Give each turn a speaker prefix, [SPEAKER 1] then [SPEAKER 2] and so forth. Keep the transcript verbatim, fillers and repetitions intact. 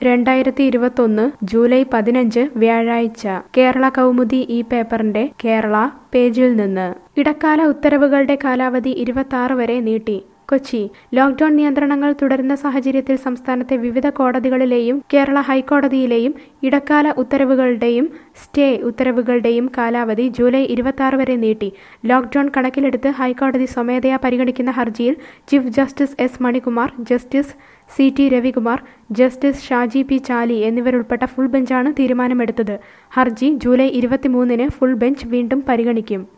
[SPEAKER 1] രണ്ടായിരത്തി ഇരുപത്തൊന്ന് ജൂലൈ പതിനഞ്ച് വ്യാഴാഴ്ച കേരള കൗമുദി ഈ പേപ്പറിന്റെ കേരള പേജിൽ നിന്ന് ഇടക്കാല ഉത്തരവുകളുടെ കാലാവധി ഇരുപത്തി വരെ നീട്ടി. കൊച്ചി ലോക്ഡൌൺ നിയന്ത്രണങ്ങൾ തുടരുന്ന സാഹചര്യത്തിൽ സംസ്ഥാനത്തെ വിവിധ കോടതികളിലെയും കേരള ഹൈക്കോടതിയിലെയും ഇടക്കാല ഉത്തരവുകളുടെയും സ്റ്റേ ഉത്തരവുകളുടെയും കാലാവധി ജൂലൈ ഇരുപത്തി വരെ നീട്ടി. ലോക്ഡൌൺ കണക്കിലെടുത്ത് ഹൈക്കോടതി സ്വമേധയാ പരിഗണിക്കുന്ന ഹർജിയിൽ chief justice S Manikumar, justice C T Ravikumar, justice Shaji P Chali എന്നിവരുൾപ്പെട്ട ഫുൾ ബെഞ്ചാണ് തീരുമാനമെടുത്തത്. ഹർജി ജൂലൈ ഇരുപത്തിമൂന്നിന് ഫുൾ ബെഞ്ച് വീണ്ടും പരിഗണിക്കും.